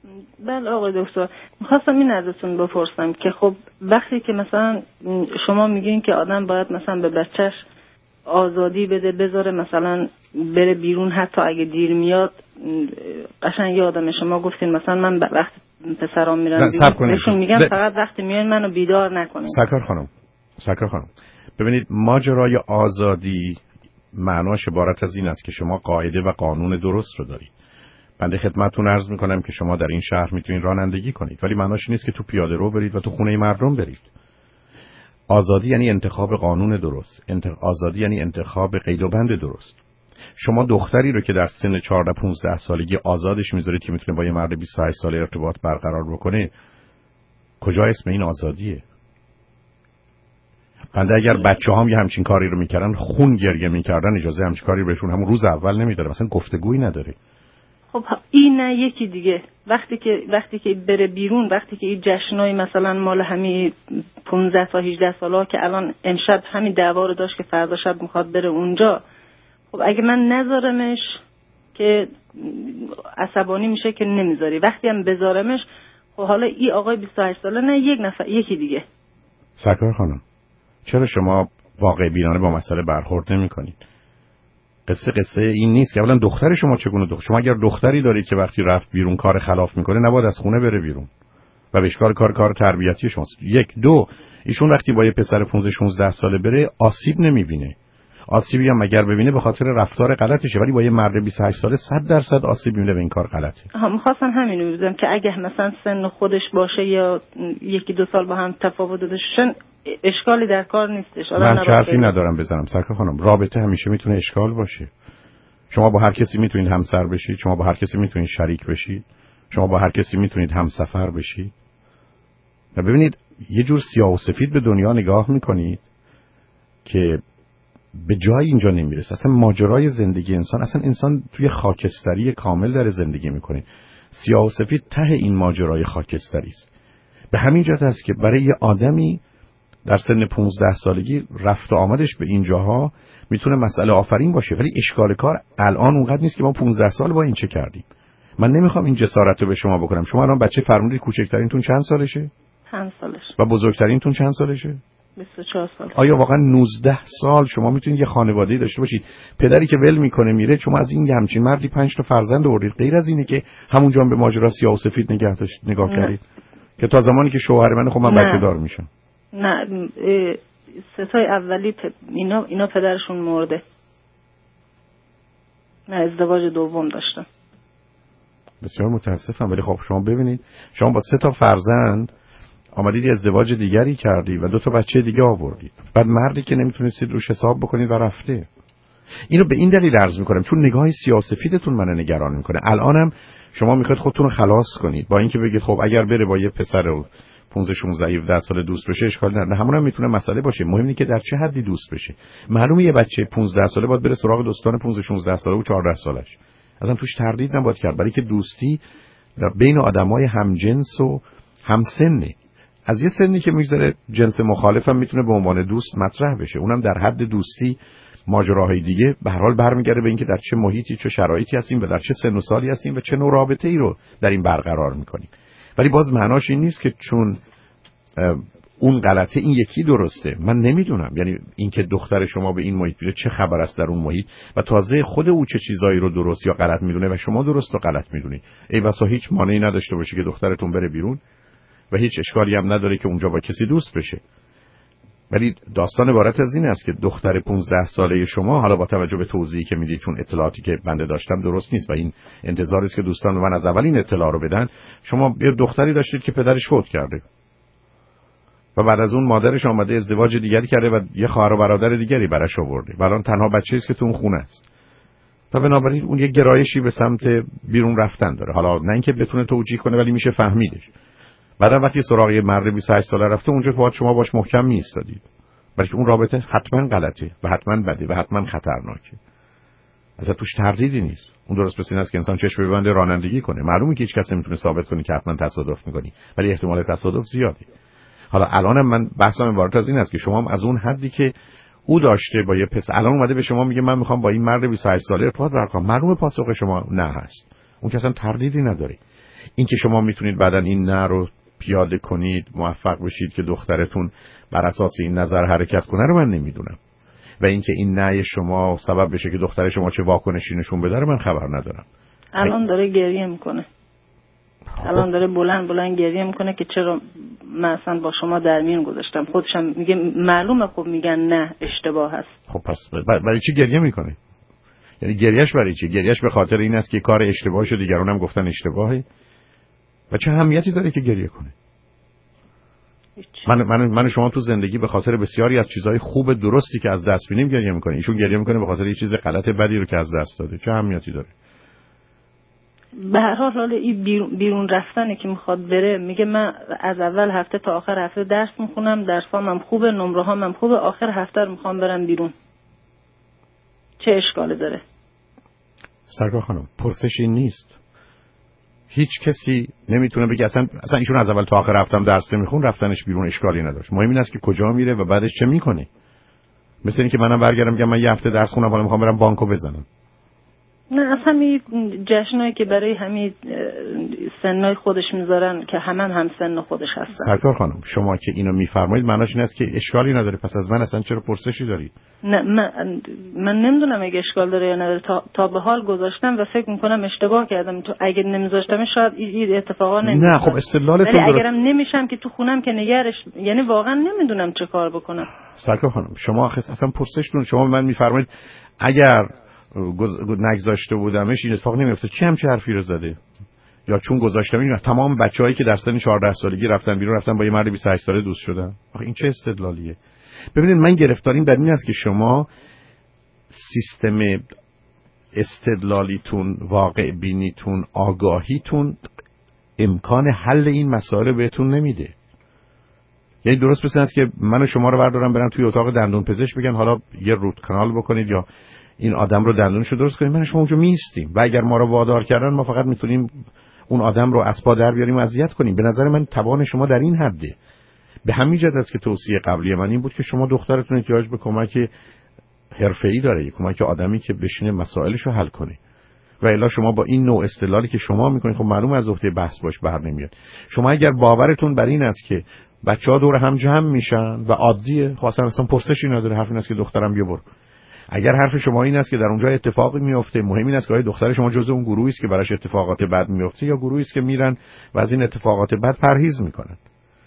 بله آقای دکتر، میخواستم این ازتون بپرسم که خب وقتی که مثلا شما میگین که آدم باید مثلا به بچهش آزادی بده، بذاره مثلا بره بیرون حتی اگه دیر میاد، قشنگ یادم شما گفتین مثلا من وقتی پسرام میرن بیرون بهشون میگم فقط وقتی میان منو بیدار نکنین. سرکار خانم ببینید، ماجرای آزادی معناش عبارت از این است که شما قاعده و قانون درست رو دارید. بنده خدمتتون عرض میکنم که شما در این شهر میتونید رانندگی کنید، ولی معناش نیست که تو پیاده رو برید و تو خونه مردم برید. آزادی یعنی انتخاب قانون درست، آزادی یعنی انتخاب قید و بند درست. شما دختری رو که در سن 14-15 سالگی آزادش میذارید که میتونه با یه مرد 28 ساله ارتباط برقرار بکنه، کجا اسم این آزادیه؟ بنده اگر بچه‌هام یه همچین کاری رو میکردن، خون گریه میکردن، اجازه همچین کاری بهشون همون روز اول نمیداره، مثلا گفتگویی نداره. خب این نه یکی دیگه، وقتی که بره بیرون، وقتی که این جشنای مثلا مال همین 15 تا 18 سالا که الان امشب همین دعوا رو داشت که فردا شب میخواد بره اونجا، خب اگه من نذارمش که عصبانی میشه که نمیذاری، وقتی هم بذارمش خب حالا این آقای 28 ساله نه یک نفر یکی دیگه. سرکار خانم چرا شما واقع بینانه با مسئله برخورد نمی‌کنید؟ قصه این نیست که اولا دختر شما چگونه شما اگر دختری دارید که وقتی رفت بیرون کار خلاف میکنه، نباید از خونه بره بیرون و بهش کار تربیتی شماست. 1 2 ایشون وقتی با یه پسر 15-16 ساله بره آسیب نمیبینه. آسیبی هم اگر ببینه به خاطر رفتار غلطشه، ولی با یه مرد 28 ساله 100% آسیب میبینه به این کار غلطه. می‌خواستم همین رو بگم که اگه مثلا سن خودش باشه یا 1-2 سال با هم تفاوت داشتن اشکالی در کار نیستش. من حرفی ندارم بزنم سرکار خانم، رابطه همیشه میتونه اشکال باشه. شما با هر کسی میتونید همسر بشید، شما با هر کسی میتونید شریک بشید، شما با هر کسی میتونید همسفر بشید. و ببینید یه جور سیاه و سفید به دنیا نگاه میکنید که به جای اینجا نمیرسه. اصلا ماجرای زندگی انسان توی خاکستری کامل داره زندگی میکنه. سیاه و سفید ته این ماجرای خاکستری است. به همین جهت است که برای یه آدمی در سن 15 سالگی رفت و آمدش به این جاها میتونه مسئله آفرین باشه، ولی اشکال کار الان اونقدر نیست که ما 15 سال با این چه کردیم. من نمیخوام این جسارت رو به شما بکنم. شما الان بچه فرمودید کوچکترینتون چند سالشه؟ 5 سالش. و بزرگترینتون چند سالشه؟ 24 سال. آیا واقعا 19 سال شما میتونید یه خانواده‌ای داشته باشید؟ پدری که ول میکنه میره، شما از این همچین مردی 5 تا فرزند آوردید. غیر از اینه که همونجا به ماجرا سیاه و سفید نگاه کردید که تا زمانی که شوهر من خب من بچه‌دار میشم. نه 3 تای اولی اینا پدرشون مرده. من ازدواج دوم داشتم. بسیار متاسفم، ولی خب شما ببینید شما با 3 تا فرزند آمدید ازدواج دیگری کردی و 2 تا بچه دیگه آوردید. بعد مردی که نمیتونستید روش حساب بکنید و رفته. اینو به این دلیل عرض میکنم چون نگاه سیاسفیدتون منو نگران میکنه. الانم شما میخواید خودتون رو خلاص کنید با اینکه بگید خب اگر بره با یه پسر 15-16-17 سال دوست بشه اشکال نداره. همون هم میتونه مسئله باشه. مهم اینه که در چه حدی دوست بشه. معلومه یه بچه 15 ساله باید بره سراغ دوستان 15-16 ساله و 14 سالش. اصلا توش تردید نباید کرد، برای که دوستی بین آدمای همجنس و همسنه. از یه سنی که میگذره جنس مخالف هم میتونه به عنوان دوست مطرح بشه، اونم در حد دوستی. ماجراهای دیگه به هر حال برمیگرده به اینکه در چه محیطی، چه شرایطی هستیم و در چه سن و سالی هستیم و چه نوع رابطه‌ای رو در این برقرار میکنیم. ولی باز معناش این نیست که چون اون غلطه این یکی درسته. من نمیدونم، یعنی اینکه دختر شما به این محیط میره چه خبر است در اون محیط و تازه خود او چه چیزایی رو درست یا غلط میدونه و شما درست و غلط میدونی. ای بسا هیچ مانعی نداشته باشه که دخترتون بره بیرون و هیچ اشکالی هم نداره که اونجا با کسی دوست بشه. ولی داستان عبارت از این است که دختر 15 ساله شما، حالا با توجه به توضیحی که میدید، چون اطلاعاتی که بنده داشتم درست نیست و این انتظاری است که دوستان من از اول این اطلاع رو بدن، شما یه دختری داشتید که پدرش فوت کرده و بعد از اون مادرش آمده ازدواج دیگری کرده و یه خواهر و برادر دیگری براش آورده و الان تنها بچه‌ای است که تو اون خونه است. و بنابراین اون یه گرایشی به سمت بیرون رفتن داره. حالا نه اینکه بتونه توجیه کنه ولی میشه فهمیدش. بعدم وقتی سراغ یه مرد 28 ساله رفته، اونجا باید شما باش محکم میایستادید. بلکه اون رابطه حتما غلطه و حتما بده و حتما خطرناکه. اصلا توش تردیدی نیست. اون درست مثل این است که انسان چشم ببنده رانندگی کنه. معلومه که هیچ کس نمیتونه ثابت کنه که حتما تصادف میکنی، ولی احتمال تصادف زیاده. حالا الانم من بحثم عبارت از این است که شما هم از اون حدی که او داشته با یه پسر الان اومده به شما میگه من میخوام با این مرد 28 ساله ارتباط برقرار کنم. معلومه پاسخ شما نه هست. اون که اصلا تردیدی نداره. اینکه شما میتونید بعداً این نه رو پیاده کنید، موفق بشید که دخترتون بر اساس این نظر حرکت کنه رو من نمیدونم، و اینکه این نه شما سبب بشه که دختر شما چه واکنشی نشون بده رو من خبر ندارم. الان داره گریه میکنه، الان داره بلند گریه میکنه که چرا من اصلا با شما در میون گذاشتم. خودشم میگه معلومه، خب میگن نه اشتباه هست. خب پس برای چی گریه میکنه؟ یعنی گریهش برای چی؟ گریهش به خاطر این است که کار اشتباهی شده، دیگران هم گفتن اشتباهه، و چه اهمیتی داره که گریه کنه؟ من شما تو زندگی به خاطر بسیاری از چیزهای خوب درستی که از دست می‌دیم گریه میکنه، ایشون گریه میکنه به خاطر یه چیز غلط بدی رو که از دست داده. چه اهمیتی داره؟ به هر حال این بیرون رفتنه که میخواد بره، میگه من از اول هفته تا آخر هفته درس میخونم، درسام هم خوبه، نمره هام هم خوبه، آخر هفته رو میخوام برم بیرون. چه اشکالی داره؟ سرکار خانم، پرسش این نیست. هیچ کسی نمیتونه بگه اصلا ایشون از اول تا آخر هفتم درس نمیخون، رفتنش بیرون اشکالی نداشت. مهم این است که کجا میره و بعدش چه میکنه. مثل اینکه منم برگردم بگم من یه هفته درس خوندم حالا میخوام برم بانکو بزنم. نه، اصلا این جشنایی که برای همین سنای خودش میذارن که هم سن خودش هستن. سرکار خانم، شما که اینو میفرمایید معناش این است که اشکالی نداره، پس از من اصلا چرا پرسشی دارید؟ نه، من نمیدونم اگه اشکال داره یا نداره. تا به حال گذاشتم و فکر میکنم اشتباه کردم. تو اگه نمیذاشتم شاید این اتفاقا نمیفته. نه خب استدلالتون درست. ولی اگرم نمیشم که تو خونم که نگرش، یعنی واقعا نمیدونم چه کار بکنم. سرکار خانم، شما اصلا پرسشتون، شما به من میفرمایید اگر نگذاشته بودمش این اتفاق نمیفته. چه همچه حرفی رو زده؟ یا چون گذاشتم این تمام بچه‌هایی که در سن 14 سالگی رفتن بیرون رفتن با یه مرد 28 ساله دوست شدن؟ آخه این چه استدلالیه؟ ببینید من گرفتاریم در این است که شما سیستم استدلالیتون، واقع بینیتون، آگاهیتون امکان حل این مسائل بهتون نمیده. یعنی درست مثل است که من و شما رو بردارم برم توی اتاق دندون پزشک بگن حالا یه روت کانال بکنید یا این آدم رو دندونش رو درست کنید، من و شما اونجا میستیم و اگر ما رو وادار کردن ما فقط میتونیم اون آدم رو از پا در بیاریم و اذیت کنیم. به نظر من توان شما در این حده. به همین جهت است که توصیه قبلی من این بود که شما دخترتون احتیاج به کمک حرفه‌ای داره، کمک آدمی که بشینه مسائلش رو حل کنه. و الا شما با این نوع استدلالی که شما میکنید خب معلومه از عهده بحث باش بر نمیاد. شما اگر باورتون بر این است که بچه‌ها دور هم جمع میشن و عادیه، خب اصلا پرسشی نداره، حرف این است که دخترم بیا برو. اگر حرف شما این است که در اونجا اتفاقی میفته، مهم این است که آیا دختر شما جزء اون گروهی است که براش اتفاقات بد میفته یا گروهی است که میرن و از این اتفاقات بد پرهیز میکنن.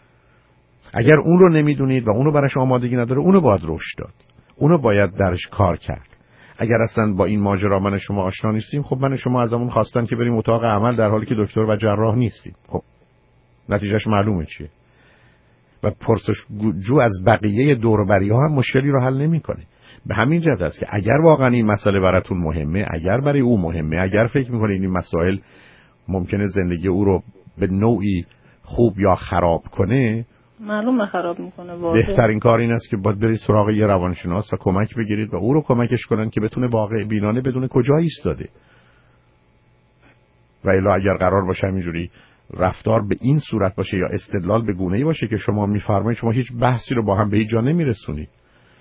اگر اون رو نمیدونید و اونو براش آمادگی نداره، اونو باید رشد داد، اونو باید درش کار کرد. اگر اصلا با این ماجرا من شما آشنا نیستیم، خب من شما ازمون خواستن که بریم اتاق عمل در حالی که دکتر و جراح نیستیم. خب نتیجهش معلومه چیه. و پرسش‌جو از بقیه دور و بری‌ها هم مشکلی رو حل نمی‌کنه. به همین جهت است که اگر واقعا این مسئله براتون مهمه، اگر برای او مهمه، اگر فکر می‌کنید این مسائل ممکنه زندگی او رو به نوعی خوب یا خراب کنه، معلومه خراب میکنه. واضحه. بهترین کار این است که باید برید سراغ یه روانشناس و کمک بگیرید و او رو کمکش کنن که بتونه واقع بینانه بدونه کجا ایستاده. و الا اگر قرار باشه همینجوری رفتار به این صورت باشه یا استدلال به گونه‌ای باشه که شما می‌فرمایید، شما هیچ بحثی رو با هم به هیچ جا نمی‌رسونید.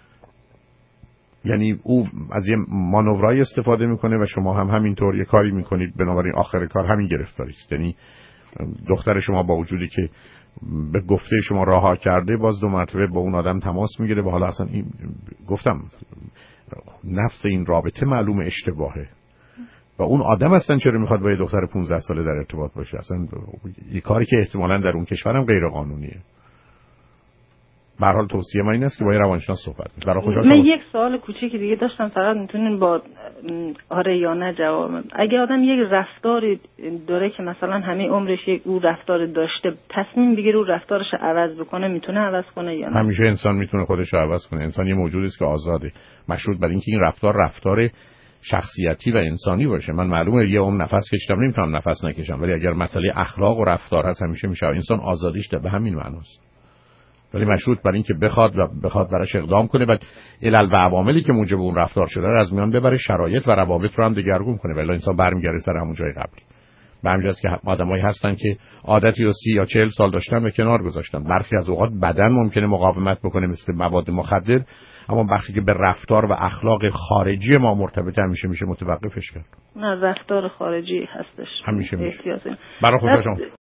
یعنی او از یه مانورایی استفاده میکنه و شما هم همینطور یه کاری میکنید، بنابراین آخر کار همین گرفتاری است. یعنی دختر شما با وجودی که به گفته شما رها کرده، باز 2 مرتبه با اون آدم تماس میگیره و حالا اصلا این گفتم نفس این رابطه معلوم اشتباهه و اون آدم اصلا چرا میخواد با یه دختر 15 ساله در ارتباط باشه؟ اصلا یه کاری که احتمالاً در اون کشورم غیر قانونیه. به هر حال توصیه من این است که با یه روانشناس صحبت کنید. برای خوشحال من یک سوال کوچیکی دیگه داشتم، فقط میتونین با آره یا نه جواب بدید. اگه آدم یک رفتاری داره که مثلا همه عمرش یک او رفتار داشته، تصمیم بگیره او رفتارش عوض بکنه، میتونه عوض کنه یا نه؟ همیشه انسان میتونه خودش رو عوض کنه. انسان یه موجودی است که آزاده، مشروط بر اینکه این رفتار شخصیتی و انسانی باشه. من معلومه یه عمر نفس کشیدم نمیتونم نفس نکشم، ولی اگر مسئله اخلاق و رفتار هست همیشه میشه. انسان آزادیش به همین معناست، ولی مشروط بر این که بخواد براش اقدام کنه و علل و عواملی که موجب اون رفتار شده رو از میان ببره، شرایط و روابط رو هم دگرگون کنه، ولی انسان برمیگرده سر همون جای قبلی. به همین جاست که آدمایی هستن که عادتی رو 30 یا 40 سال داشتن و کنار گذاشتن. برخی از اوقات بدن ممکنه مقاومت بکنه مثل مواد مخدر، اما وقتی که به رفتار و اخلاق خارجی ما مرتبط همیشه میشه متوقفش کرد. نه رفتار خارجی هستش همیشه میشه. برای خدا شما